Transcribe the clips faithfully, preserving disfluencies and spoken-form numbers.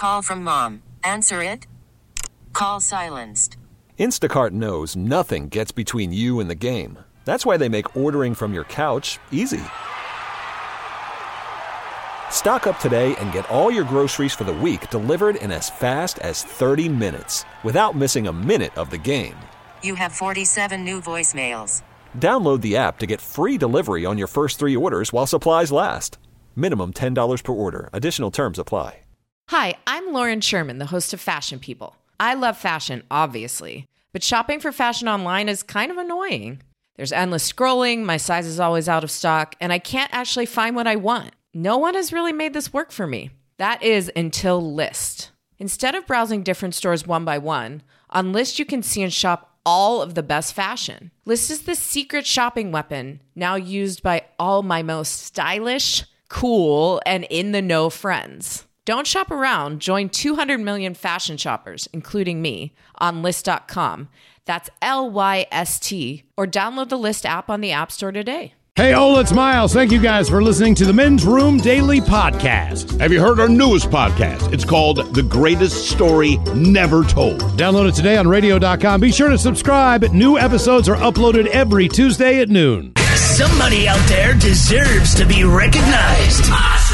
Call from mom. Answer it. Call silenced. Instacart knows nothing gets between you and the game. That's why they make ordering from your couch easy. Stock up today and get all your groceries for the week delivered in as fast as thirty minutes without missing a minute of the game. You have forty-seven new voicemails. Download the app to get free delivery on your first three orders while supplies last. Minimum ten dollars per order. Additional terms apply. Hi, I'm Lauren Sherman, the host of Fashion People. I love fashion, obviously, but shopping for fashion online is kind of annoying. There's endless scrolling, my size is always out of stock, and I can't actually find what I want. No one has really made this work for me. That is until Lyst. Instead of browsing different stores one by one, on Lyst you can see and shop all of the best fashion. Lyst is the secret shopping weapon now used by all my most stylish, cool, and in-the-know friends. Don't shop around. Join two hundred million fashion shoppers, including me, on Lyst dot com. That's L Y S T. Or download the Lyst app on the App Store today. Hey, Ola, it's Miles. Thank you guys for listening to the Men's Room Daily Podcast. Have you heard our newest podcast? It's called The Greatest Story Never Told. Download it today on radio dot com. Be sure to subscribe. New episodes are uploaded every Tuesday at noon. Somebody out there deserves to be recognized.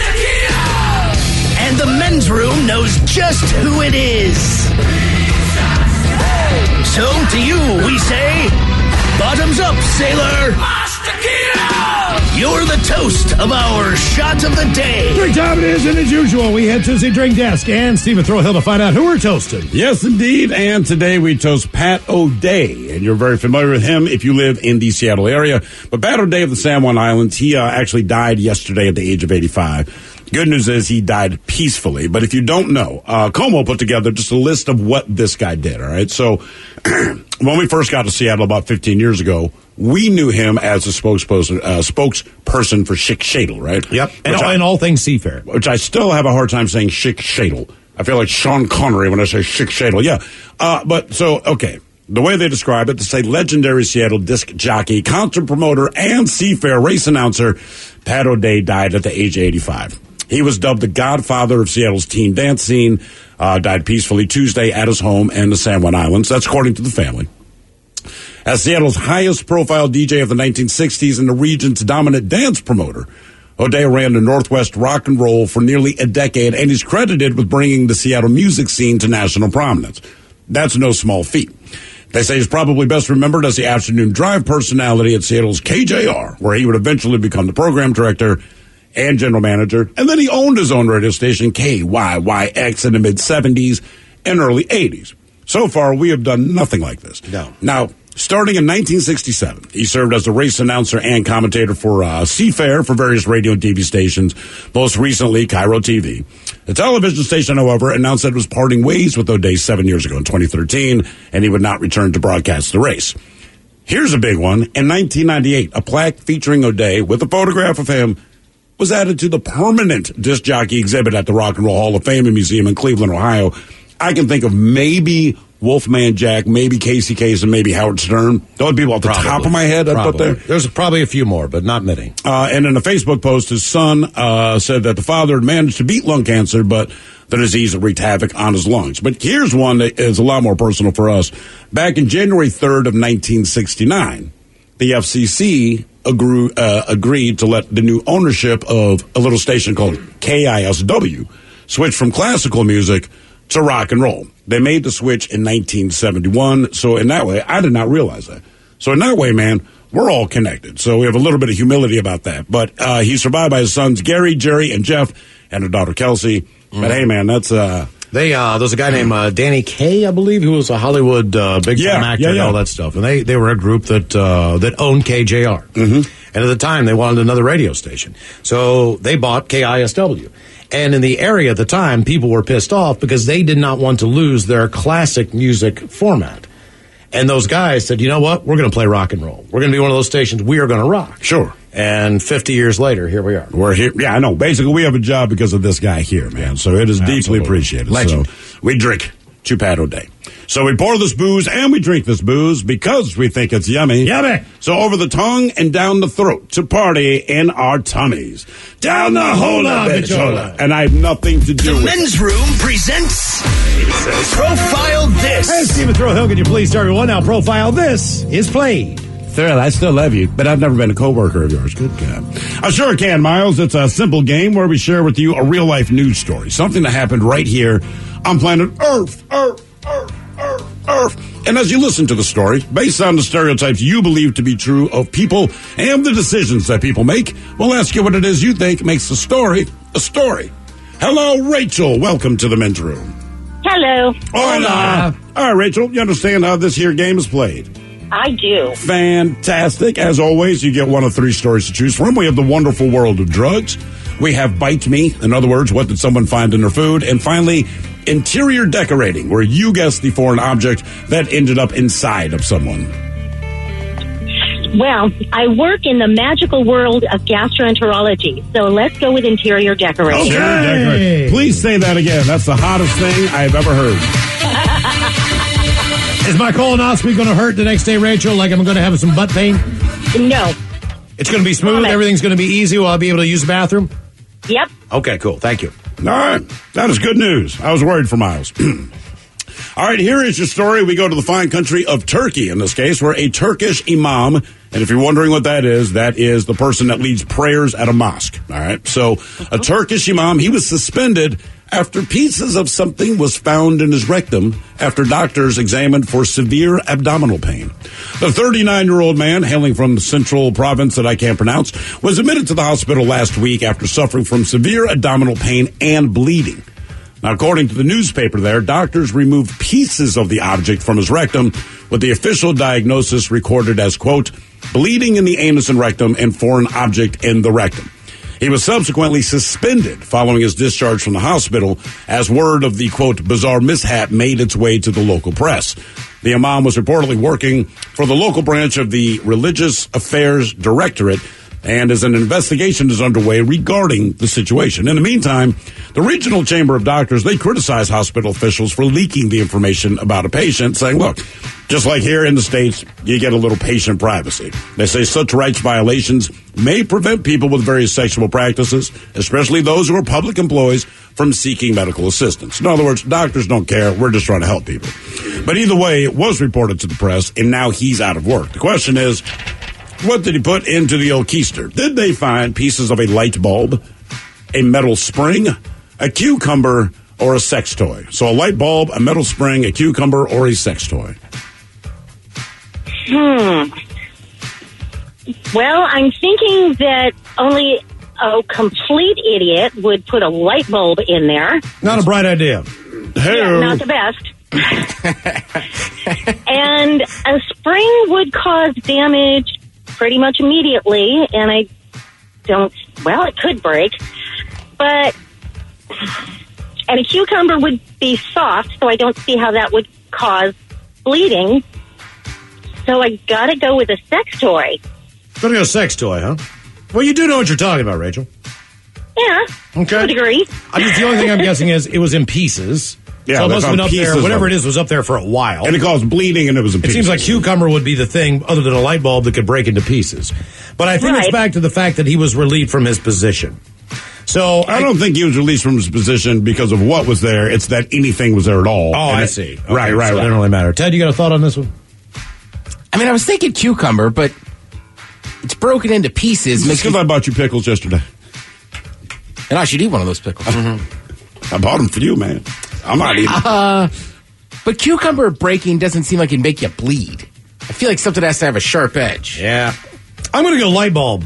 And the Men's Room knows just who it is. So to you, we say, bottoms up, sailor. You're the toast of our shot of the day. Drink time it is, and as usual, we head to the drink desk and Stephen Throwhill to find out who we're toasting. Yes, indeed. And today we toast Pat O'Day. And you're very familiar with him if you live in the Seattle area. But Pat O'Day of the San Juan Islands, he uh, actually died yesterday at the age of eighty-five. Good news is he died peacefully. But if you don't know, uh, Como put together just a list of what this guy did, all right? So when we first got to Seattle about fifteen years ago, we knew him as a spokesperson, uh, spokesperson for Schick Shadle, right? Yep, and, I, and all things Seafair. Which I still have a hard time saying Schick Shadle. I feel like Sean Connery when I say Schick Shadle. Yeah, uh, but so, okay. The way they describe it, they say legendary Seattle disc jockey, concert promoter, and Seafair race announcer Pat O'Day died at the age of eighty-five. He was dubbed the godfather of Seattle's teen dance scene, uh, died peacefully Tuesday at his home in the San Juan Islands. That's according to the family. As Seattle's highest-profile D J of the nineteen sixties and the region's dominant dance promoter, O'Day ran the Northwest rock and roll for nearly a decade, and he's credited with bringing the Seattle music scene to national prominence. That's no small feat. They say he's probably best remembered as the afternoon drive personality at Seattle's K J R, where he would eventually become the program director and general manager. And then he owned his own radio station, K Y Y X, in the mid-seventies and early eighties. So far, we have done nothing like this. No. Now, starting in nineteen sixty-seven, he served as a race announcer and commentator for uh, Seafair for various radio and T V stations, most recently Cairo T V. The television station, however, announced that it was parting ways with O'Day seven years ago in twenty thirteen, and he would not return to broadcast the race. Here's a big one. In nineteen ninety-eight, a plaque featuring O'Day with a photograph of him was added to the permanent disc jockey exhibit at the Rock and Roll Hall of Fame Museum in Cleveland, Ohio. I can think of maybe Wolfman Jack, maybe Casey Kasem, maybe Howard Stern. Those people off the Probably. top of my head I put there. There's probably a few more, but not many. Uh, and in a Facebook post, his son uh, said that the father had managed to beat lung cancer, but the disease wreaked havoc on his lungs. But here's one that is a lot more personal for us. Back in January third of nineteen sixty-nine, the F C C agreed, uh, agreed to let the new ownership of a little station called K I S W switch from classical music to rock and roll. They made the switch in nineteen seventy-one, so in that way, I did not realize that. So in that way, man, we're all connected. So we have a little bit of humility about that. But uh, he's survived by his sons, Gary, Jerry, and Jeff, and a daughter, Kelsey. Mm. But hey, man, that's... Uh, They uh, there's a guy named uh, Danny Kaye, I believe, who was a Hollywood uh, big time yeah, actor yeah, yeah. and all that stuff. And they, they were a group that uh, that owned K J R. Mm-hmm. And at the time, they wanted another radio station, so they bought K I S W. And in the area at the time, people were pissed off because they did not want to lose their classic music format. And those guys said, you know what? We're going to play rock and roll. We're going to be one of those stations. We are going to rock. Sure. And fifty years later, here we are. We're here. Yeah, I know. Basically, we have a job because of this guy here, man. So it is Absolutely. deeply appreciated. Legend. So we drink. Chupato Day. So we pour this booze and we drink this booze because we think it's yummy. Yummy. So over the tongue and down the throat to party in our tummies. Down the hola, bitchola. And I have nothing to do The with Men's it. Room presents Profile This. Hey, Stephen Thrill can you please start everyone now? Profile This is played. Thrill, I still love you, but I've never been a coworker of yours. Good God. I sure can, Miles. It's a simple game where we share with you a real-life news story. Something that happened right here on planet Earth. Earth, Earth, Earth, Earth. And as you listen to the story, based on the stereotypes you believe to be true of people and the decisions that people make, we'll ask you what it is you think makes the story a story. Hello, Rachel. Welcome to the Men's Room. Hello. Hola. All right, Rachel, you understand how this here game is played? I do. Fantastic. As always, you get one of three stories to choose from. We have the wonderful world of drugs. We have Bite Me. In other words, what did someone find in their food? And finally, interior decorating, where you guess the foreign object that ended up inside of someone. Well, I work in the magical world of gastroenterology, so let's go with interior decorating. Interior decorating. Please say that again. That's the hottest thing I've ever heard. Is my colonoscopy going to hurt the next day, Rachel? Like I'm going to have some butt pain? No. It's going to be smooth? Love it. Everything's going to be easy? Will I be able to use the bathroom? Yep. Okay, cool. Thank you. All right. That is good news. I was worried for Miles. All right, here is your story. We go to the fine country of Turkey, in this case, where a Turkish imam, and if you're wondering what that is, that is the person that leads prayers at a mosque. All right. So a Turkish imam, he was suspended after pieces of something was found in his rectum after doctors examined for severe abdominal pain. The thirty-nine-year-old man, hailing from the central province that I can't pronounce, was admitted to the hospital last week after suffering from severe abdominal pain and bleeding. Now, according to the newspaper there, doctors removed pieces of the object from his rectum with the official diagnosis recorded as, quote, bleeding in the anus and rectum and foreign object in the rectum. He was subsequently suspended following his discharge from the hospital as word of the, quote, bizarre mishap made its way to the local press. The imam was reportedly working for the local branch of the Religious Affairs Directorate, and as an investigation is underway regarding the situation. In the meantime, the Regional Chamber of Doctors, they criticize hospital officials for leaking the information about a patient, saying, look, just like here in the States, you get a little patient privacy. They say such rights violations may prevent people with various sexual practices, especially those who are public employees, from seeking medical assistance. In other words, doctors don't care. We're just trying to help people. But either way, it was reported to the press, and now he's out of work. The question is, what did he put into the old keister? Did they find pieces of a light bulb, a metal spring, a cucumber, or a sex toy? So a light bulb, a metal spring, a cucumber, or a sex toy? Hmm. Well, I'm thinking that only a complete idiot would put a light bulb in there. Not a bright idea. Yeah, not the best. And a spring would cause damage pretty much immediately, and I don't, well, it could break, but, and a cucumber would be soft, so I don't see how that would cause bleeding, so I gotta go with a sex toy. Gonna go sex toy, huh? Well, you do know what you're talking about, Rachel. Yeah, okay. To a degree. I just, the only thing I'm guessing is it was in pieces. Yeah, so it they must have been found up there. pieces Whatever of it is was up there for a while. And it caused bleeding, and it was in It pieces. seems like cucumber would be the thing, other than a light bulb, that could break into pieces. But I think it's Right. back to the fact that he was relieved from his position. So I don't think he was released from his position because of what was there. It's that anything was there at all. Oh, And I it- see. Okay, Right, right, so right. It doesn't really matter. Ted, you got a thought on this one? I mean, I was thinking cucumber, but it's broken into pieces. It's Makes because me, I bought you pickles yesterday. and I should eat one of those pickles. I bought them for you, man. I'm not eating. Uh, but cucumber breaking doesn't seem like it'd make you bleed. I feel like something has to have a sharp edge. Yeah. I'm going to go light bulb.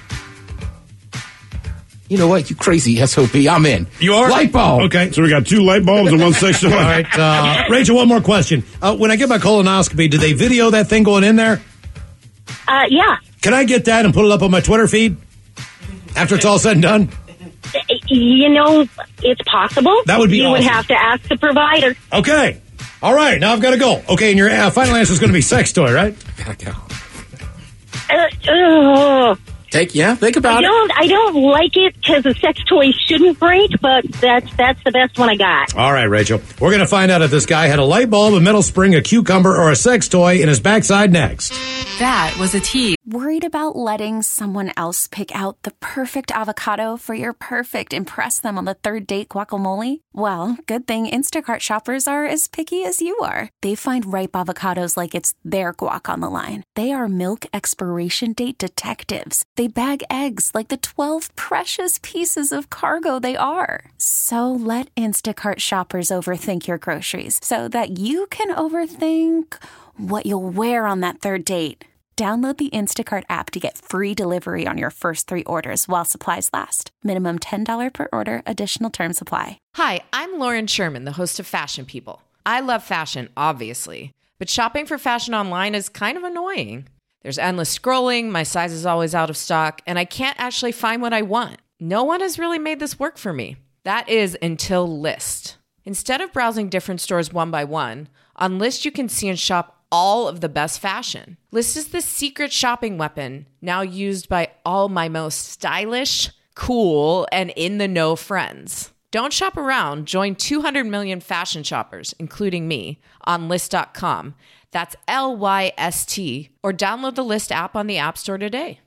You know what? You crazy S O B. I'm in. You are? Light bulb. Okay. So we got two light bulbs and one sex toy. All right. Uh, Rachel, one more question. Uh, when I get my colonoscopy, did they video that thing going in there? Uh, yeah. Can I get that and put it up on my Twitter feed after it's all said and done? You know, it's possible. That would be You would awesome. have to ask the provider. Okay. All right. Now I've got to go. Okay. And your uh, final answer is going to be sex toy, right? Gotta go. Uh, uh, Take yeah, think about I it. don't, I don't like it because a sex toy shouldn't break, but that's that's the best one I got. All right, Rachel. We're going to find out if this guy had a light bulb, a metal spring, a cucumber, or a sex toy in his backside next. That was a tease. Worried about letting someone else pick out the perfect avocado for your perfect impress them on the third date guacamole? Well, good thing Instacart shoppers are as picky as you are. They find ripe avocados like it's their guac on the line. They are milk expiration date detectives. They bag eggs like the twelve precious pieces of cargo they are. So let Instacart shoppers overthink your groceries so that you can overthink what you'll wear on that third date. Download the Instacart app to get free delivery on your first three orders while supplies last. Minimum ten dollars per order. Additional terms apply. Hi, I'm Lauren Sherman, the host of Fashion People. I love fashion, obviously, but shopping for fashion online is kind of annoying. There's endless scrolling, my size is always out of stock, and I can't actually find what I want. No one has really made this work for me. That is until Lyst. Instead of browsing different stores one by one, on Lyst you can see and shop all of the best fashion. Lyst is the secret shopping weapon now used by all my most stylish, cool, and in-the-know friends. Don't shop around. Join two hundred million fashion shoppers, including me, on Lyst dot com. That's L Y S T. Or download the Lyst app on the App Store today.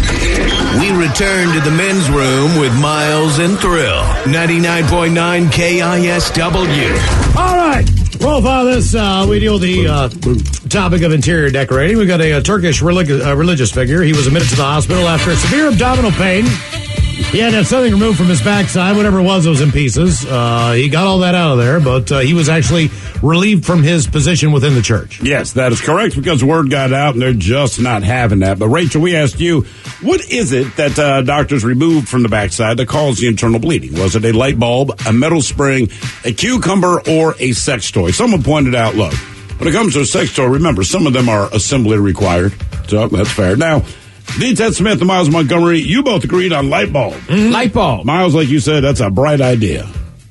We return to the men's room with Miles and Thrill. ninety-nine point nine K I S W. All right. Profile this. Uh, we deal with the uh, topic of interior decorating. We've got a, a Turkish relig- uh, religious figure. He was admitted to the hospital after severe abdominal pain. He had to have something removed from his backside, whatever it was, it was in pieces. Uh, he got all that out of there, but uh, he was actually relieved from his position within the church. Yes, that is correct, because word got out, and they're just not having that. But, Rachel, we asked you, what is it that uh, doctors removed from the backside that caused the internal bleeding? Was it a light bulb, a metal spring, a cucumber, or a sex toy? Someone pointed out, look, when it comes to a sex toy, remember, some of them are assembly required, so that's fair. Now, D. Ted Smith and Miles Montgomery, you both agreed on light bulb. Mm-hmm. Light bulb. Miles, like you said, that's a bright idea.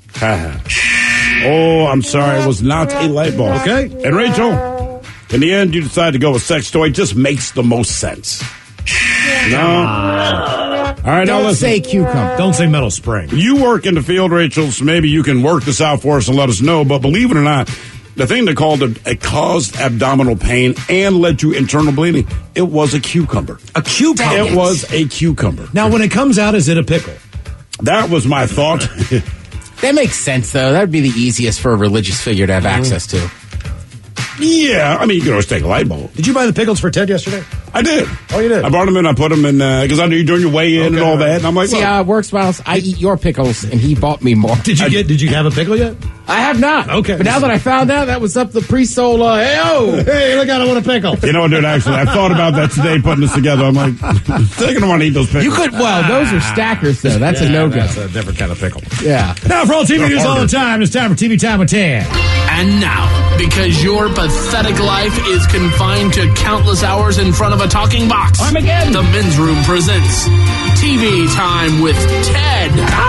Oh, I'm sorry, it was not a light bulb. Okay. And Rachel, in the end, you decided to go with sex toy. It just makes the most sense. No. All right, now Don't listen. say cucumber. Don't say metal spring. You work in the field, Rachel, so maybe you can work this out for us and let us know. But believe it or not, the thing that called it, it caused abdominal pain and led to internal bleeding, it was a cucumber. A cucumber? It was a cucumber. Now, when it comes out, is it a pickle? That was my thought. That makes sense, though. That would be the easiest for a religious figure to have access to. Yeah, I mean, you can always take a light bulb. Did you buy the pickles for Ted yesterday? I did. Oh, you did? I brought them in. I put them in, because I knew you're doing your way in Okay, and all right. that. And I'm like, See look, how it works, Miles? I eat your pickles, and he bought me more. Did you get? Did you have a pickle yet? I have not. Okay. But now that I found out, that was up the pre-sold, uh, hey, oh! Hey, look out, I want a pickle. you know what, dude, actually, I thought about that today, putting this together. I'm like, taking them on to eat those pickles. You could, well, those are stackers, though. That's Yeah, a no-go. That's a different kind of pickle. Yeah. Now, for all T V They're news all harder. the time, it's time for T V Time with Ted. And now, because your pathetic life is confined to countless hours in front of a talking box, Armageddon. the men's room presents T V Time with Ted.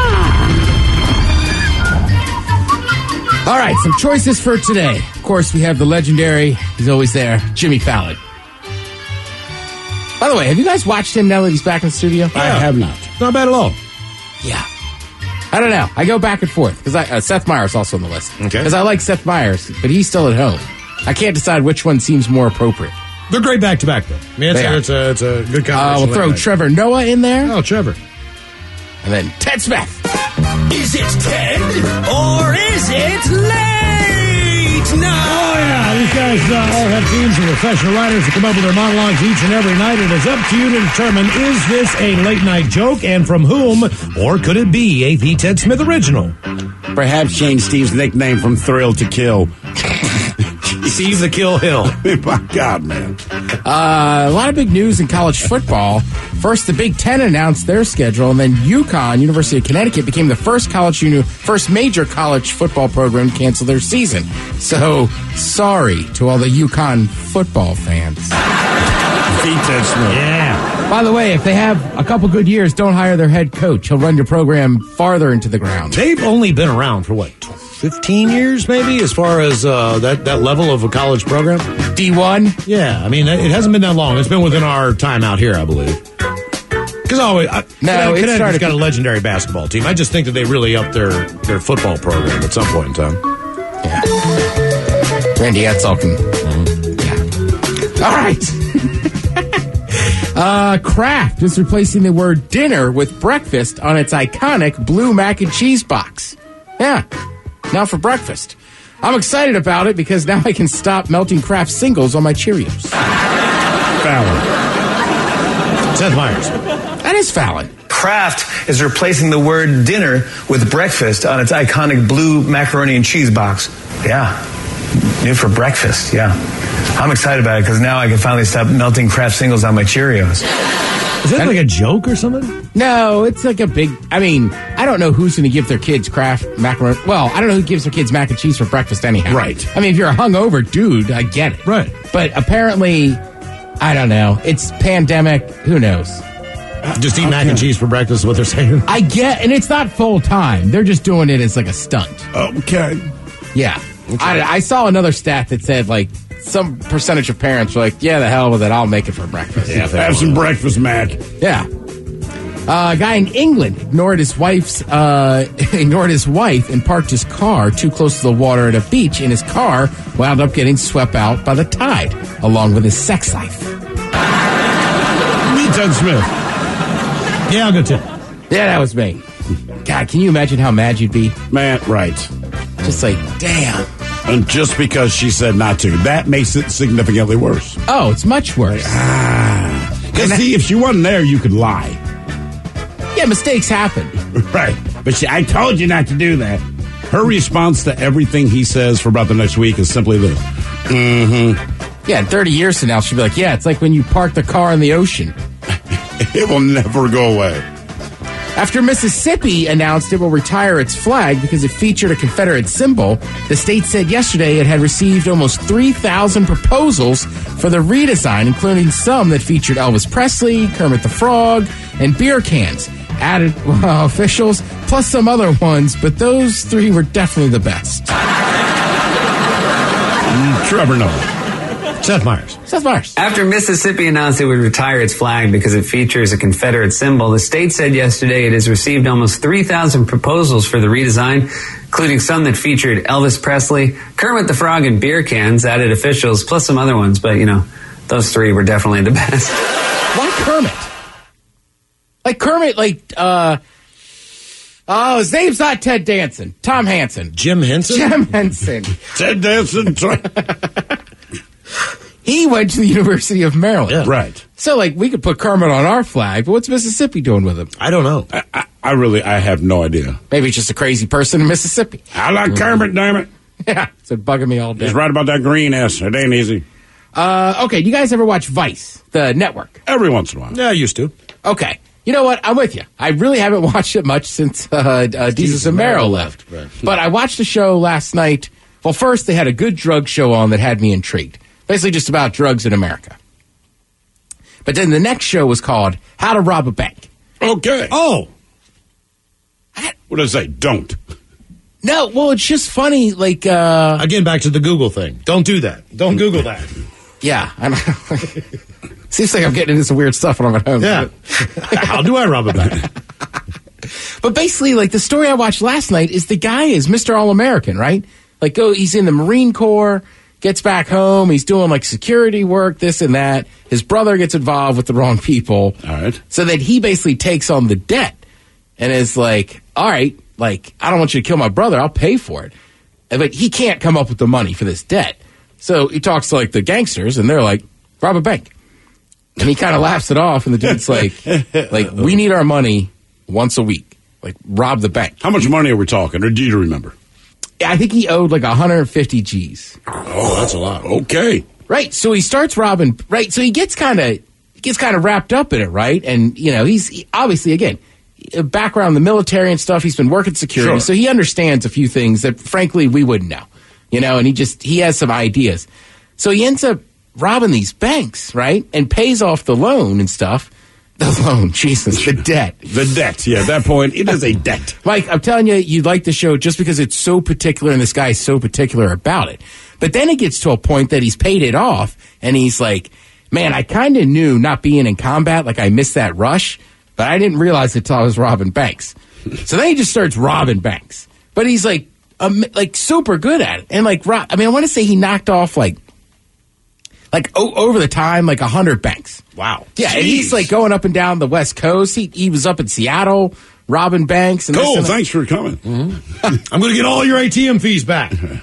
All right, some choices for today. Of course, we have the legendary, he's always there, Jimmy Fallon. By the way, have you guys watched him now that he's back in the studio? I have not. Not bad at all. Yeah. I don't know. I go back and forth because uh, Seth Meyers also on the list. Okay. Because I like Seth Meyers, but he's still at home. I can't decide which one seems more appropriate. They're great back to back, though. I mean, it's, They are. a, it's, a, it's a good Uh, combination. we'll throw like that. Trevor Noah in there, Oh, Trevor. and then Ted Smith. Is it Ted or is it late night? Oh, yeah. These guys uh, all have teams of professional writers that come up with their monologues each and every night. It is up to you to determine, is this a late-night joke, and from whom, or could it be a The Ted Smith original? Perhaps Shane Steve's nickname from Thrill to Kill. Steve the Kill Hill. My God, man. Uh, a lot of big news in college football. First, the Big Ten announced their schedule, and then UConn, University of Connecticut, became the first college uni- first major college football program to cancel their season. So, sorry to all the UConn football fans. Pete Ted Smith. Yeah. By the way, if they have a couple good years, don't hire their head coach. He'll run your program farther into the ground. They've only been around for, what, fifteen years, maybe, as far as uh, that, that level of a college program? D one? Yeah, I mean, it hasn't been that long. It's been within our time out here, I believe. Because always, I, No, Connecticut- it Connecticut's started- got a legendary basketball team. I just think that they really upped their, their football program at some point in time. Yeah. Randy Edsall can. Yeah. All right. uh, Kraft is replacing the word dinner with breakfast on its iconic blue mac and cheese box. Yeah. Now for breakfast. I'm excited about it because now I can stop melting Kraft singles on my Cheerios. Fallon. Seth Meyers. That is Fallon. Kraft is replacing the word dinner with breakfast on its iconic blue macaroni and cheese box. Yeah. New for breakfast, yeah. I'm excited about it because now I can finally stop melting Kraft singles on my Cheerios. Is that like a joke or something? No, it's like a big. I mean, I don't know who's going to give their kids Kraft macaroni. Well, I don't know who gives their kids mac and cheese for breakfast anyhow. Right. I mean, if you're a hungover dude, I get it. Right. But apparently, I don't know. It's pandemic. Who knows? Just eat mac and cheese for breakfast is what they're saying. I get, and it's not full time. They're just doing it as like a stunt. Okay. Yeah. I, I saw another stat that said like some percentage of parents were like, "Yeah, the hell with it. I'll make it for breakfast." Yeah, have some breakfast, Mac. Yeah. Uh, a guy in England ignored his wife's uh, ignored his wife and parked his car too close to the water at a beach, and his car wound up getting swept out by the tide, along with his sex life. Me, Ted Smith. Yeah, I'll go too. Yeah, that was me. God, can you imagine how mad you'd be? Man, right. Just like, damn. And just because she said not to, that makes it significantly worse. Oh, it's much worse. Ah. Because, see, if she wasn't there, you could lie. Yeah, mistakes happen. Right. But she, I told you not to do that. Her response to everything he says for about the next week is simply this. Mm-hmm. Yeah, in thirty years from now, she'll be like, yeah, it's like when you park the car in the ocean. It will never go away. After Mississippi announced it will retire its flag because it featured a Confederate symbol, the state said yesterday it had received almost three thousand proposals for the redesign, including some that featured Elvis Presley, Kermit the Frog, and beer cans. Added well, officials, plus some other ones, but those three were definitely the best. Mm, Trevor Noah. Seth Meyers. Seth Meyers. After Mississippi announced it would retire its flag because it features a Confederate symbol, the state said yesterday it has received almost three thousand proposals for the redesign, including some that featured Elvis Presley, Kermit the Frog, and beer cans, added officials, plus some other ones. But, you know, those three were definitely the best. Why Kermit? Like Kermit, like, uh... Oh, his name's not Ted Danson. Tom Hansen. Jim Henson? Jim Henson. Ted Danson. He went to the University of Maryland. Yeah. Right. So, like, we could put Kermit on our flag, but what's Mississippi doing with him? I don't know. I, I, I really, I have no idea. Maybe it's just a crazy person in Mississippi. I like Kermit, damn it. Yeah, it's been bugging me all day. He's right about that green S. It ain't easy. Uh, okay, do you guys ever watch Vice, the network? Every once in a while. Yeah, I used to. Okay. You know what? I'm with you. I really haven't watched it much since uh, uh, Desus and Mero left. Right. But I watched the show last night. Well, first, they had a good drug show on that had me intrigued. Basically just about drugs in America. But then the next show was called How to Rob a Bank. Okay. Oh. What does it say? Don't. No, well, it's just funny, like... Uh, Again, back to the Google thing. Don't do that. Don't Google that. yeah. I don't Seems like I'm getting into some weird stuff when I'm at home. Yeah. How do I rob a bank? But basically, like, the story I watched last night is the guy is Mister All-American, right? Like, go, he's in the Marine Corps... Gets back home, he's doing like security work, this and that. His brother gets involved with the wrong people. All right. So that he basically takes on the debt and is like, all right, like, I don't want you to kill my brother, I'll pay for it. But he can't come up with the money for this debt. So he talks to like the gangsters and they're like, rob a bank. And he kind of laughs it off and the dude's like, like, we need our money once a week. Like, rob the bank. How much money are we talking, or do you remember? I think he owed like one hundred fifty G's. Oh, that's a lot. Okay. Right. So he starts robbing. Right. So he gets kind of gets kind of wrapped up in it. Right. And, you know, he's he, obviously, again, background in the military and stuff. He's been working security. Sure. So he understands a few things that, frankly, we wouldn't know. You know, and he just he has some ideas. So he ends up robbing these banks. Right. And pays off the loan and stuff. The loan, Jesus, the debt. The debt, yeah, at that point, it is a debt. Mike, I'm telling you, you'd like the show just because it's so particular and this guy's so particular about it. But then it gets to a point that he's paid it off and he's like, man, I kind of knew not being in combat, like I missed that rush, but I didn't realize it until I was robbing banks. So then he just starts robbing banks. But he's like, um, like super good at it. And like, rob- I mean, I want to say he knocked off like, like o- over the time, like a hundred banks. Wow. Yeah. Jeez. And he's like going up and down the West Coast. He, he was up in Seattle robbing banks. And Cool. and Thanks for coming. Mm-hmm. I'm going to get all your A T M fees back. I'm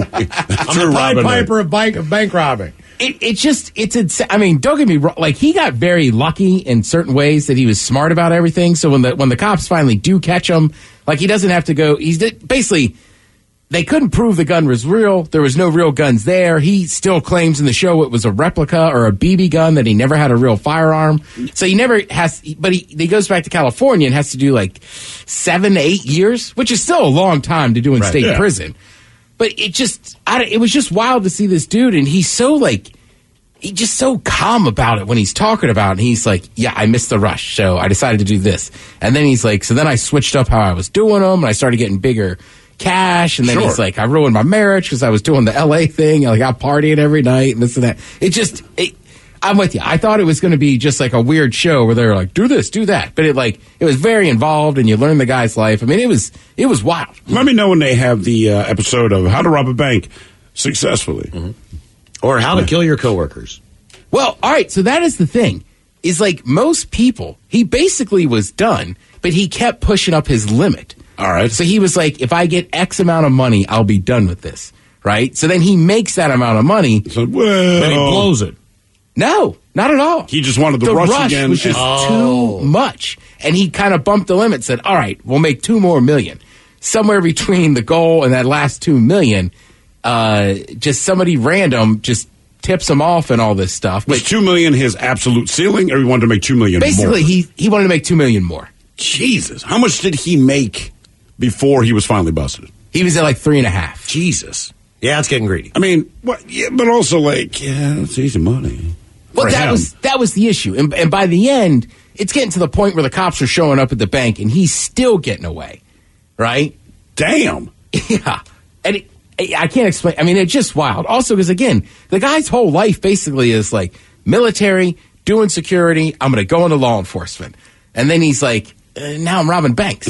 the Pied Piper of bank, of bank robbing. It, it just, it's, ins- I mean, don't get me wrong. Like, he got very lucky in certain ways that he was smart about everything. So when the, when the cops finally do catch him, like, he doesn't have to go, he's basically, they couldn't prove the gun was real. There was no real guns there. He still claims in the show it was a replica or a B B gun, that he never had a real firearm. So he never has, but he, he goes back to California and has to do like seven, eight years, which is still a long time to do in Right, state yeah. prison. But it just, I, it was just wild to see this dude, and he's so like, he's just so calm about it when he's talking about it. And he's like, yeah, I missed the rush, so I decided to do this. And then he's like, so then I switched up how I was doing them, and I started getting bigger cash. And then Sure. he's like, I ruined my marriage because I was doing the L A thing. Like, I'm partying every night and this and that. It just, it, I'm with you. I thought it was going to be just like a weird show where they were like, do this, do that. But it like, it was very involved, and you learn the guy's life. I mean, it was, it was wild. Let me know when they have the uh, episode of How to Rob a Bank Successfully. Mm-hmm. Or how to kill your coworkers. Well, all right. So that is the thing, is like most people, he basically was done, but he kept pushing up his limit. All right. So he was like, if I get X amount of money, I'll be done with this. Right. So then he makes that amount of money. So, well, Then he blows it. No, not at all. He just wanted the, the rush, rush again. was just Oh. too much. And he kind of bumped the limit, said, all right, we'll make two more million. Somewhere between the goal and that last two million, uh, just somebody random just tips him off and all this stuff. Was But two million his absolute ceiling, or he wanted to make two million basically, more? he, he wanted to make two million more. Jesus. How much did he make before he was finally busted? He was at like three and a half. Jesus. Yeah, it's getting greedy. I mean, what, yeah, but also like, yeah, it's easy money. Well, for that him. was that was the issue, and, and by the end, it's getting to the point where the cops are showing up at the bank, and he's still getting away, right? Damn. Yeah, and it, I can't explain. I mean, it's just wild. Also, because again, the guy's whole life basically is like military, doing security. I'm going to go into law enforcement, and then he's like, uh, now I'm robbing banks.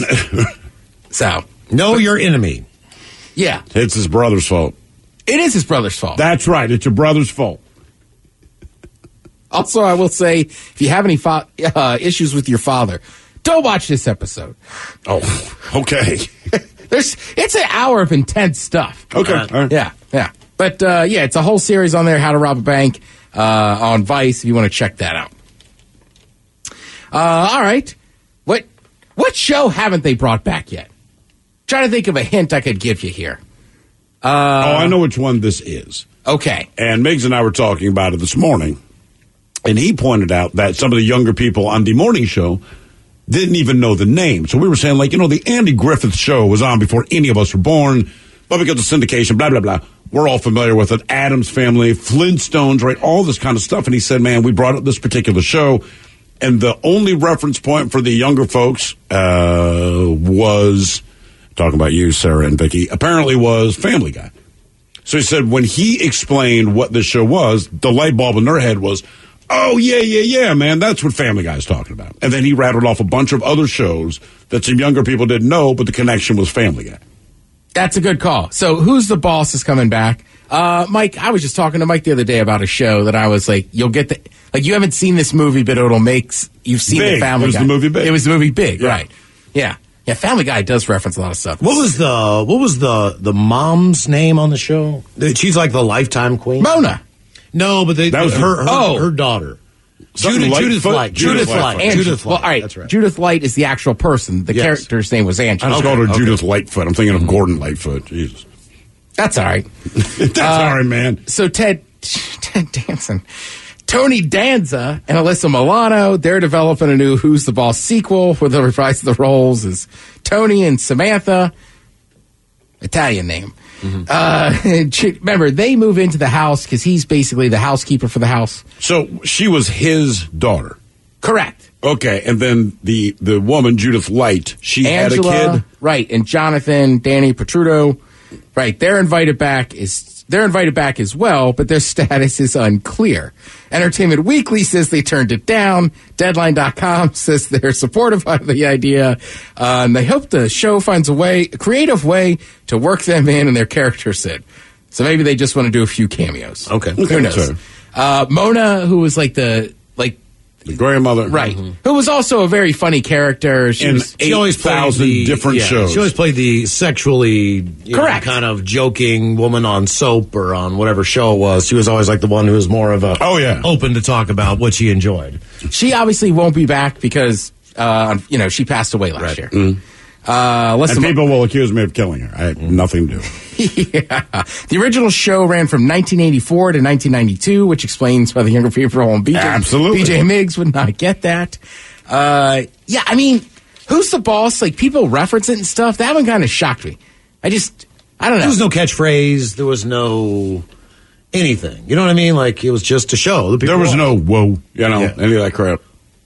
So, Know your enemy. yeah, It's his brother's fault. it is his brother's fault. That's right. It's your brother's fault. Also, I will say, if you have any fa- uh, issues with your father, don't watch this episode. Oh, okay. There's, it's an hour of intense stuff. Okay. Uh, All right. Yeah, yeah. But, uh, yeah, it's a whole series on there, How to Rob a Bank, uh, on Vice, if you want to check that out. Uh, all right. What, what show haven't they brought back yet? Trying to think of a hint I could give you here. oh, I know which one this is. Okay. And Miggs and I were talking about it this morning, and he pointed out that some of the younger people on the morning show didn't even know the name. So we were saying, like, you know, the Andy Griffith Show was on before any of us were born, but because of syndication, blah, blah, blah, we're all familiar with it. Addams Family, Flintstones, right, all this kind of stuff. And he said, man, we brought up this particular show, and the only reference point for the younger folks uh, was, talking about you, Sarah and Vicky, apparently was Family Guy. So he said when he explained what this show was, the light bulb in their head was, oh, yeah, yeah, yeah, man, that's what Family Guy's talking about. And then he rattled off a bunch of other shows that some younger people didn't know, but the connection was Family Guy. That's a good call. So Who's the Boss is coming back. Uh, Mike, I was just talking to Mike the other day about a show that I was like, you'll get the, like, you haven't seen this movie, but it'll make, you've seen Big. the Family Guy. It was Guy. the movie Big. It was the movie Big, Yeah. right. Yeah. Yeah, Family Guy does reference a lot of stuff. What was the what was the the mom's name on the show? She's like the lifetime queen. Mona. No, but they, That was her her, oh. her daughter. Something Judith, Judith Lightfoot? Light. Judith Judith Light. Lightfoot. Angela. Judith Light. Well, all right. That's right. Judith Light is the actual person. The Yes. character's name was I Angela. just called her okay. Judith Lightfoot. I'm thinking of Gordon Lightfoot. Jesus. That's all right. That's all right, man. So Ted, Ted Danson, Tony Danza, and Alyssa Milano, they're developing a new Who's the Boss sequel where they'll reprise the roles as Tony and Samantha. Italian name. Mm-hmm. Uh, remember, they move into the house because he's basically the housekeeper for the house. So she was his daughter. Correct. Okay, and then the the woman, Judith Light, she Angela, had a kid. right, and Jonathan, Danny Petruto, right, they're invited back as they're invited back as well, but their status is unclear. Entertainment Weekly says they turned it down. Deadline dot com says they're supportive of the idea, uh, and they hope the show finds a way, a creative way to work them in and their characters in. So maybe they just want to do a few cameos. Okay. Who okay, knows? sure. Uh, Mona, who was like the like the grandmother, right? Mm-hmm. Who was also a very funny character. She, in was, eight thousand different yeah, shows. She always played the sexually you correct know, kind of joking woman on soap or on whatever show it was. She was always like the one who was more of a oh yeah open to talk about what she enjoyed. She obviously won't be back because uh, you know she passed away last right. year. Mm. Uh, and people will accuse me of killing her. I had nothing to do. Yeah. The original show ran from nineteen eighty-four to nineteen ninety-two, which explains why the younger people on B J, Absolutely. B J Miggs would not get that. Uh, yeah, I mean, Who's the Boss? Like, people reference it and stuff. That one kind of shocked me. I just, I don't know. There was no catchphrase. There was no anything. You know what I mean? Like, it was just a show. The There was watched. no whoa, you know, Yeah. any of that crap.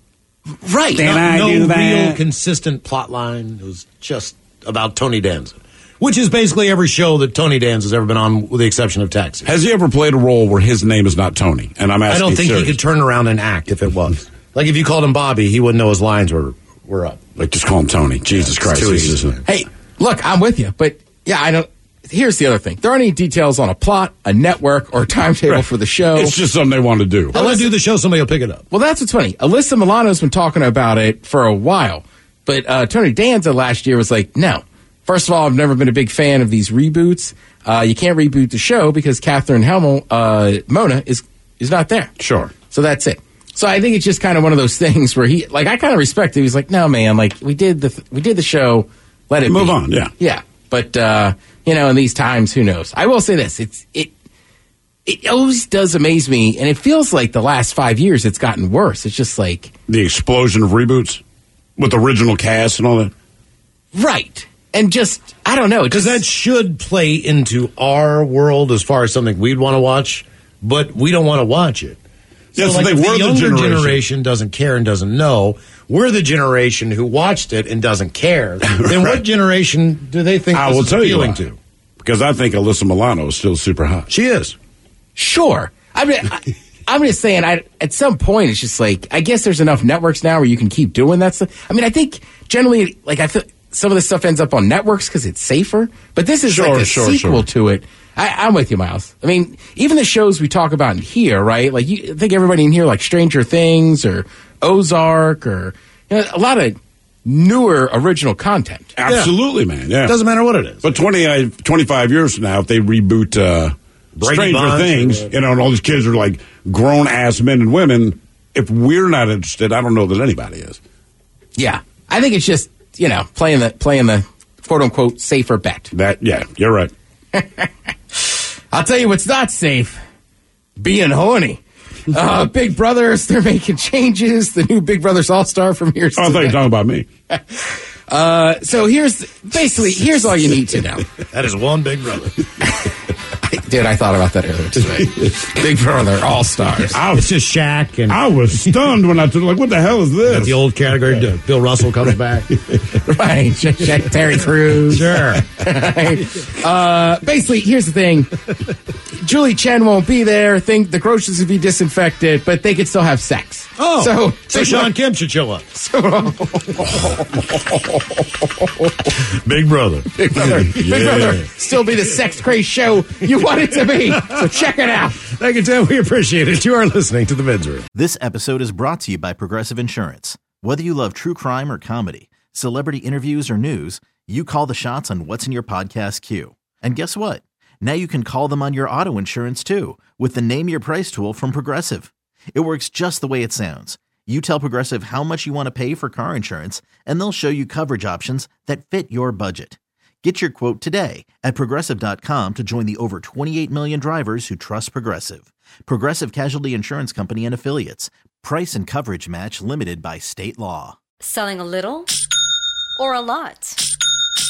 Right. Can no, I no do that? real consistent plot line. It was just about Tony Danza, which is basically every show that Tony Danza's ever been on, with the exception of Taxi. Has he ever played a role where his name is not Tony? And I'm asking I don't think serious. he could turn around and act if it was. Like if you called him Bobby, he wouldn't know his lines were, were up. Like just call him Tony. Jesus Yeah, Christ. too He's easy. just a- Hey, look, I'm with you, but yeah, I don't. Here's the other thing. There aren't any details on a plot, a network, or a timetable Right. for the show. It's just something they want to do. I'll let do the show, somebody will pick it up. Well, that's what's funny. Alyssa Milano's been talking about it for a while, but uh, Tony Danza last year was like, no. First of all, I've never been a big fan of these reboots. Uh, you can't reboot the show because Catherine Hemel, uh, Mona, is is not there. Sure. So that's it. So I think it's just kind of one of those things where he, like, I kind of respect it. He's like, no, man, like, we did the th- we did the show. Let it Move be. on, yeah. Yeah. But, uh, you know, in these times, who knows? I will say this. It's it it always does amaze me, and it feels like the last five years it's gotten worse. It's just like... The explosion of reboots with original cast and all that. Right. And just, I don't know. Because that should play into our world as far as something we'd want to watch, but we don't want to watch it. So Yes, like they if were the the younger generation. generation doesn't care and doesn't know. We're the generation who watched it and doesn't care. Then what generation do they think I this will is tell you appealing why. to? Because I think Alyssa Milano is still super hot. She is. Sure. I mean, I, I'm just saying, I, at some point, it's just like, I guess there's enough networks now where you can keep doing that stuff. I mean, I think generally, like, I feel some of this stuff ends up on networks because it's safer, but this is Sure, like a sure, sequel sure. to it. I, I'm with you, Miles. I mean, even the shows we talk about in here, right? Like, you I think everybody in here, like Stranger Things or Ozark or, you know, a lot of newer original content. Absolutely, man. Yeah. Doesn't matter what it is. But twenty, uh, twenty-five years from now, if they reboot uh, Brady Stranger Bunch Things, or- you know, and all these kids are like grown ass men and women, if we're not interested, I don't know that anybody is. Yeah. I think it's just, you know, playing the, playing the quote unquote safer bet. That, yeah, you're right. I'll tell you what's not safe. Being horny. Uh, Big Brothers, they're making changes. The new Big Brothers All-Star premieres Oh, I thought you were today. talking about me. Uh, so here's, basically, here's all you need to know. That is one big brother. Dude, I thought about that earlier today. Big Brother All-Stars. I It's was, just Shaq and I was stunned when I took, like, what the hell is got this? the old category. Bill Russell comes back. Right. Sh- sh- Terry Crews. Sure. uh, basically, here's the thing. Julie Chen won't be there. Think the groceries will be disinfected, but they could still have sex. Oh, so, so Sean Kemp should show up. Big brother. Big Brother, Big Yeah. Brother, still be the sex craze show you want it to be. So check it out. Thank you, Tim. We appreciate it. You are listening to The Men's Room. This episode is brought to you by Progressive Insurance. Whether you love true crime or comedy, celebrity interviews or news, you call the shots on what's in your podcast queue. And guess what? Now you can call them on your auto insurance too with the Name Your Price tool from Progressive. It works just the way it sounds. You tell Progressive how much you want to pay for car insurance, and they'll show you coverage options that fit your budget. Get your quote today at Progressive dot com to join the over twenty-eight million drivers who trust Progressive. Progressive Casualty Insurance Company and Affiliates. Price and coverage match limited by state law. Selling a little or a lot?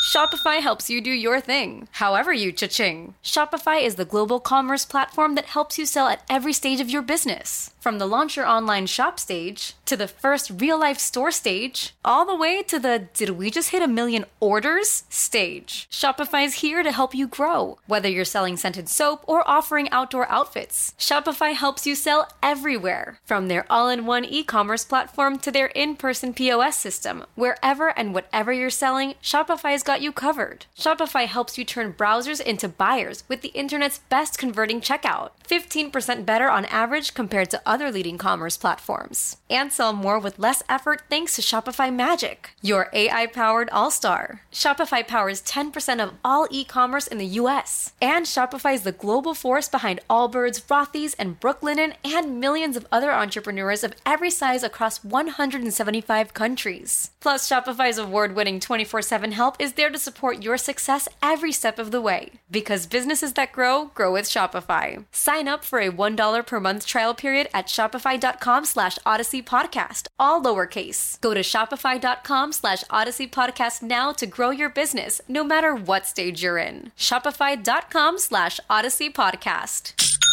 Shopify helps you do your thing, however you cha-ching. Shopify is the global commerce platform that helps you sell at every stage of your business. From the launch your online shop stage, to the first real-life store stage, all the way to the did we just hit a million orders stage. Shopify's here to help you grow. Whether you're selling scented soap or offering outdoor outfits, Shopify helps you sell everywhere. From their all-in-one e-commerce platform to their in-person P O S system, wherever and whatever you're selling, Shopify's got you covered. Shopify helps you turn browsers into buyers with the internet's best converting checkout. fifteen percent better on average compared to other leading commerce platforms. And sell more with less effort thanks to Shopify Magic, your A I-powered all-star. Shopify powers ten percent of all e-commerce in the U S. And Shopify is the global force behind Allbirds, Rothy's, and Brooklinen, and millions of other entrepreneurs of every size across one hundred seventy-five countries. Plus, Shopify's award-winning twenty-four seven help is there to support your success every step of the way. Because businesses that grow, grow with Shopify. Sign up for a one dollar per month trial period at shopify.com slash Odyssey Podcast, all lowercase. Go to shopify.com slash Odyssey Podcast now to grow your business, no matter what stage you're in. Shopify.com slash Odyssey Podcast.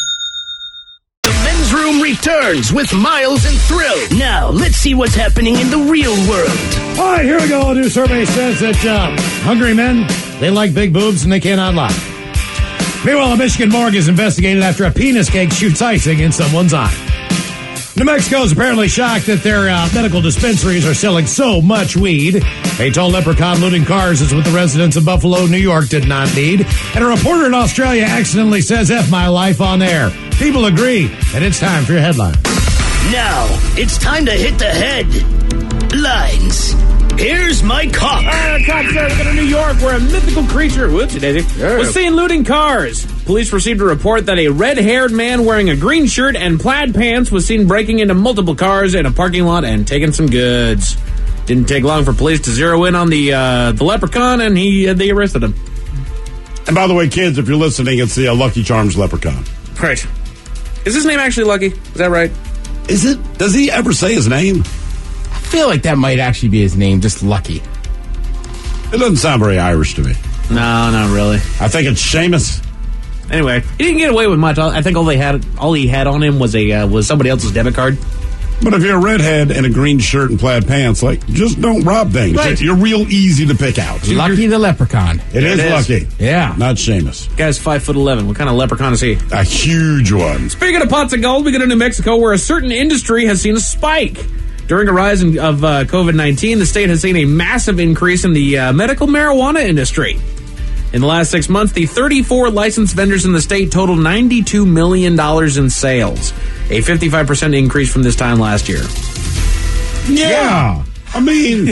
The Men's Room returns with Miles and Thrill. Now, let's see what's happening in the real world. All right, here we go. A new survey says that uh, hungry men, they like big boobs and they cannot lie. Meanwhile, a Michigan morgue is investigated after a penis cake shoots icing in someone's eye. New Mexico is apparently shocked that their uh, medical dispensaries are selling so much weed. A tall leprechaun looting cars is what the residents of Buffalo, New York did not need. And a reporter in Australia accidentally says F my life on air. People agree, and it's time for your headline. Now, it's time to hit the headlines. Here's my cop. Uh, cop said we got a New York where a mythical creature, whoopsie daisy, yeah. was seen looting cars. Police received a report that a red-haired man wearing a green shirt and plaid pants was seen breaking into multiple cars in a parking lot and taking some goods. Didn't take long for police to zero in on the uh, the leprechaun, and he uh, they arrested him. And by the way, kids, if you're listening, it's the uh, Lucky Charms leprechaun. Right. Is his name actually Lucky? Is that right? Is it? Does he ever say his name? I feel like that might actually be his name, just Lucky. It doesn't sound very Irish to me. No, not really. I think it's Seamus. Anyway, he didn't get away with much. I think all they had, all he had on him was a uh, was somebody else's debit card. But if you're a redhead in a green shirt and plaid pants, like, just don't rob things. Right. You're real easy to pick out. Lucky the leprechaun. It is, it is Lucky. Yeah. Not Seamus. Guy's five foot eleven. What kind of leprechaun is he? A huge one. Speaking of pots of gold, we go to New Mexico where a certain industry has seen a spike. During a rise in, of uh, COVID nineteen, the state has seen a massive increase in the uh, medical marijuana industry. In the last six months, the thirty-four licensed vendors in the state totaled ninety-two million dollars in sales, a fifty-five percent increase from this time last year. Yeah. yeah. I mean,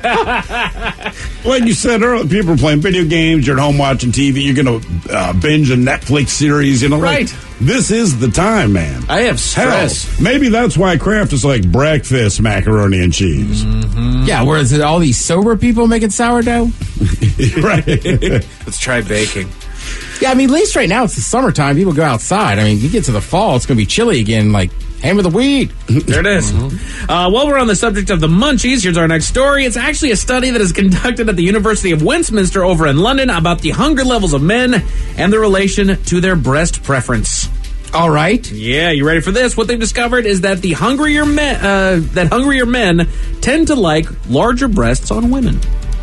like you said earlier, people are playing video games, you're at home watching T V, you're going to uh, binge a Netflix series, you know. Right. Like, this is the time, man. I have stress. Hell, maybe that's why Kraft is like breakfast macaroni and cheese. Mm-hmm. Yeah, whereas all these sober people making sourdough? Right. Let's try baking. Yeah, I mean, at least right now it's the summertime. People go outside. I mean, you get to the fall, it's going to be chilly again, like, hammer the weed. There it is. Mm-hmm. Uh, while we're on the subject of the munchies, here's our next story. It's actually a study that is conducted at the University of Westminster over in London about the hunger levels of men and their relation to their breast preference. All right. Yeah, you ready for this? What they've discovered is that the hungrier men, uh, that hungrier men tend to like larger breasts on women.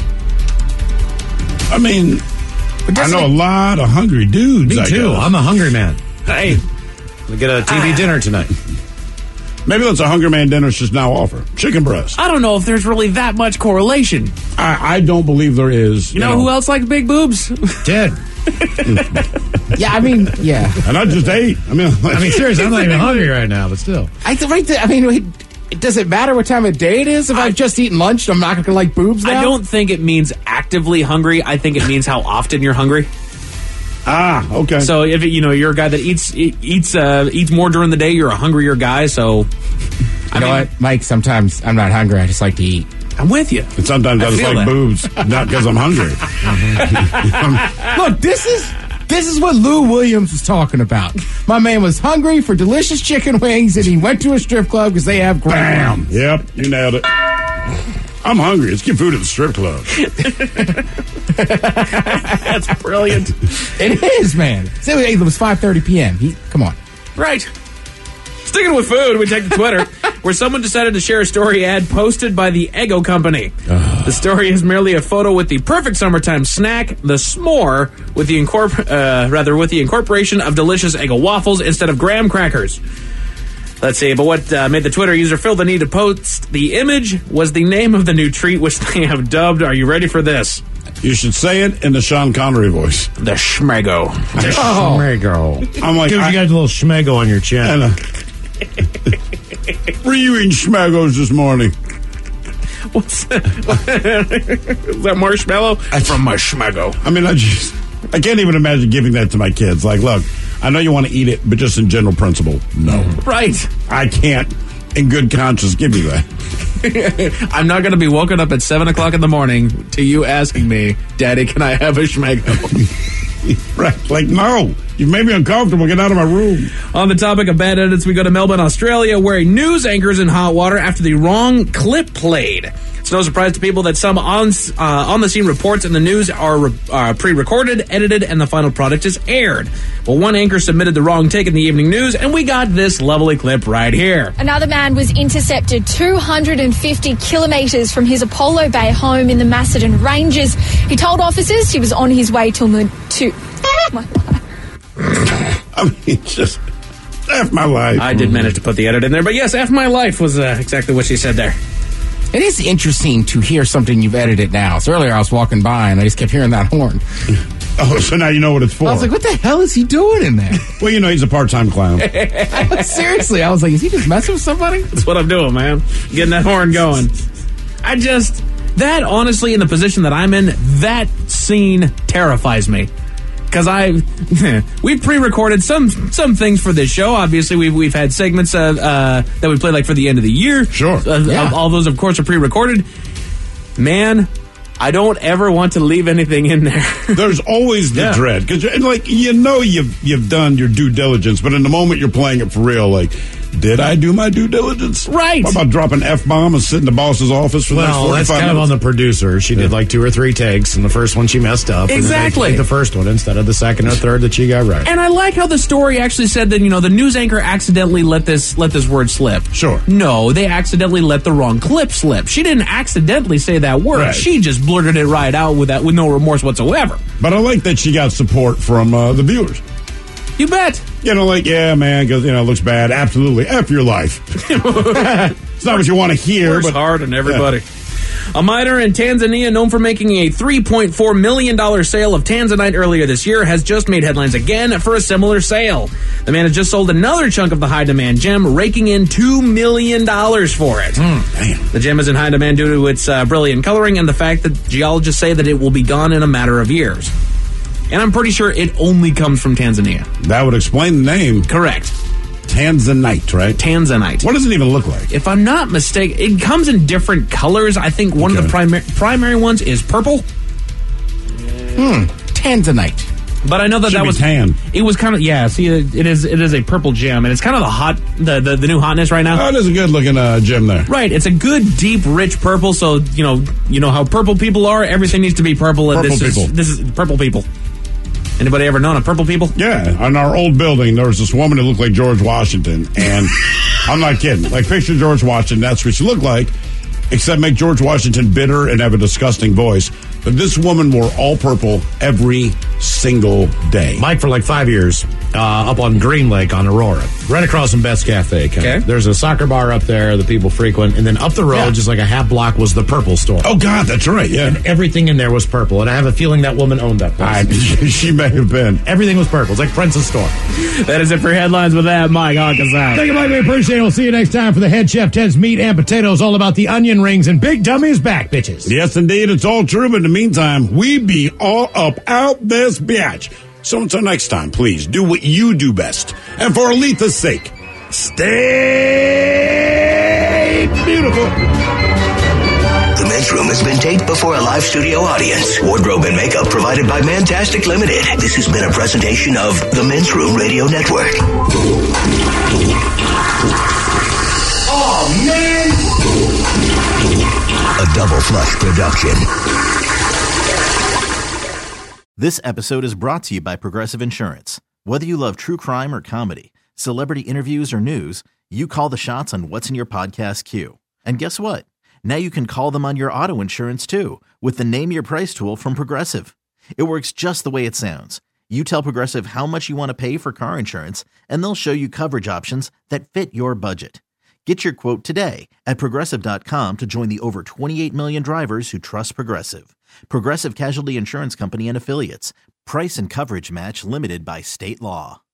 I mean, I know a lot of hungry dudes. Me I too. guess. I'm a hungry man. Hey, we get a T V uh, dinner tonight. Maybe that's a Hunger Man dinner just now offer. Chicken breast. I don't know if there's really that much correlation. I, I don't believe there is. You, you know, know who else likes big boobs? Ted. Yeah, I mean, yeah. And I just ate. I mean, like, I mean, seriously, I'm not even hungry right now, but still. I th- right there, I mean, it, does it matter what time of day it is? If I, I've just eaten lunch, I'm not going to like boobs now? I don't think it means actively hungry. I think it means how often you're hungry. Ah, okay. So if you know you're a guy that eats eats uh, eats more during the day, you're a hungrier guy. So you I know mean, what, Mike? Sometimes I'm not hungry. I just like to eat. I'm with you. And sometimes I, I just like that. boobs, not because I'm hungry. Look, this is this is what Lou Williams was talking about. My man was hungry for delicious chicken wings, and he went to a strip club because they have great Bam. wings. Yep, you nailed it. I'm hungry. Let's get food at the strip club. That's brilliant. It is, man. Say it was five thirty p.m. He, come on. Right. Sticking with food, we take to Twitter, where someone decided to share a story ad posted by the Eggo Company. Uh. The story is merely a photo with the perfect summertime snack, the s'more, with the incorpor- uh, rather with the incorporation of delicious Eggo waffles instead of graham crackers. Let's see, but what uh, made the Twitter user feel the need to post the image was the name of the new treat, which they have dubbed, are you ready for this? You should say it in the Sean Connery voice. The Schmeggo. The oh. Schmeggo. I'm like, gives you guys a little Schmeggo on your chin. And, uh, were you eating Schmeggos this morning? What's that? Is that marshmallow? From my Schmeggo. I mean, I just, I can't even imagine giving that to my kids. Like, look, I know you want to eat it, but just in general principle, no. Right. I can't, in good conscience, give you that. I'm not going to be woken up at seven o'clock in the morning to you asking me, Daddy, can I have a Schmeggo? Right. Like, no. You've made me uncomfortable. Get out of my room. On the topic of bad edits, we go to Melbourne, Australia, where a news anchor is in hot water after the wrong clip played. It's no surprise to people that some on uh, on the scene reports in the news are re- uh, pre-recorded, edited, and the final product is aired. Well, one anchor submitted the wrong take in the evening news, and we got this lovely clip right here. Another man was intercepted two hundred fifty kilometres from his Apollo Bay home in the Macedon Ranges. He told officers he was on his way to... to I mean, just F my life. I did manage to put the edit in there, but yes, F my life was uh, exactly what she said there. It is interesting to hear something you've edited now. So earlier I was walking by and I just kept hearing that horn. Oh, so now you know what it's for. I was like, what the hell is he doing in there? Well, you know, he's a part-time clown. Seriously, I was like, is he just messing with somebody? That's what I'm doing, man. Getting that horn going. I just, that honestly, in the position that I'm in, that scene terrifies me. Because I, we've pre-recorded some some things for this show. Obviously, we've we've had segments uh, uh, that we play like for the end of the year. Sure, uh, yeah. All those, of course, are pre-recorded. Man, I don't ever want to leave anything in there. There's always the yeah. dread because, like, you know, you've you've done your due diligence, but in the moment you're playing it for real, like, did I do my due diligence? Right. What about dropping an F-bomb and sit in the boss's office for the next well, that's kind minutes? of on the producer. She yeah. did like two or three takes, and the first one she messed up. Exactly. And the first one instead of the second or third that she got right. And I like how the story actually said that, you know, the news anchor accidentally let this let this word slip. Sure. No, they accidentally let the wrong clip slip. She didn't accidentally say that word. Right. She just blurted it right out with that with no remorse whatsoever. But I like that she got support from uh, the viewers. You bet. You know, like, yeah, man, because, you know, it looks bad. Absolutely. F your life. It's not what you want to hear. Works but hard on everybody. Yeah. A miner in Tanzania, known for making a three point four million dollars sale of Tanzanite earlier this year, has just made headlines again for a similar sale. The man has just sold another chunk of the high-demand gem, raking in two million dollars for it. Mm, damn. The gem is in high demand due to its uh, brilliant coloring and the fact that geologists say that it will be gone in a matter of years. And I'm pretty sure it only comes from Tanzania. That would explain the name. Correct. Tanzanite, right? Tanzanite. What does it even look like? If I'm not mistaken, it comes in different colors. I think one okay. of the primary primary ones is purple. Hmm. Tanzanite. But I know that Should that was tan. It was kind of yeah. See, it is it is a purple gem, and it's kind of the hot the the, the new hotness right now. Oh, it is a good looking uh, gem there. Right, it's a good deep rich purple. So you know you know how purple people are. Everything needs to be purple. Purple this people. Is, this is purple people. Anybody ever known of purple people? Yeah, on our old building, there was this woman who looked like George Washington, and I'm not kidding. Like, picture George Washington, that's what she looked like, except make George Washington bitter and have a disgusting voice. But this woman wore all purple every single day. Mike, for like five years, uh, up on Green Lake on Aurora, right across from Best Cafe. Okay. There's a soccer bar up there that people frequent, and then up the road, yeah. just like a half block, was the Purple store. Oh, God, that's right, yeah. And everything in there was purple, and I have a feeling that woman owned that place. I, she may have been. Everything was purple. It's like Prince's store. That is it for headlines with that. Mike Hawkins out. Thank you, Mike. We appreciate it. We'll see you next time for the Head Chef Ted's Meat and Potatoes, all about the onion rings, and Big Dummy is back, bitches. Yes, indeed. It's all true, but in the meantime, we be all up out this bitch. So until next time, please do what you do best. And for Aletha's sake, stay beautiful. The Men's Room has been taped before a live studio audience. Wardrobe and makeup provided by Mantastic Limited. This has been a presentation of the Men's Room Radio Network. Oh, man! a Double Flush production. This episode is brought to you by Progressive Insurance. Whether you love true crime or comedy, celebrity interviews or news, you call the shots on what's in your podcast queue. And guess what? Now you can call them on your auto insurance too with the Name Your Price tool from Progressive. It works just the way it sounds. You tell Progressive how much you want to pay for car insurance, and they'll show you coverage options that fit your budget. Get your quote today at Progressive dot com to join the over twenty-eight million drivers who trust Progressive. Progressive Casualty Insurance Company and Affiliates. Price and coverage match limited by state law.